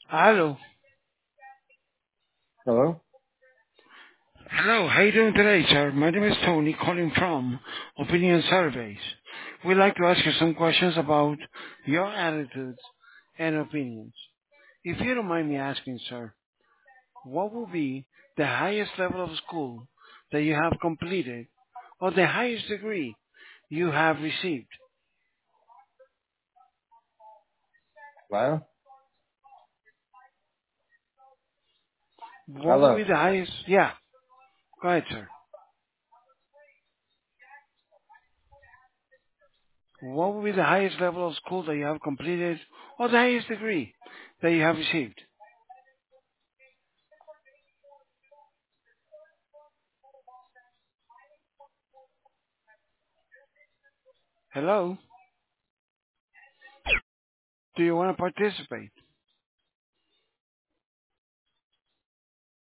Hello. Hello? Hello, how you doing today, sir? My name is Tony, calling from Opinion Surveys. We'd like to ask you some questions about your attitudes and opinions. If you don't mind me asking, sir, what will be the highest level of school that you have completed or the highest degree you have received? Hello? What will Hello? be the highest? Yeah, go ahead, sir. What will be the highest level of school that you have completed or the highest degree that you have received? Hello? Do you want to participate?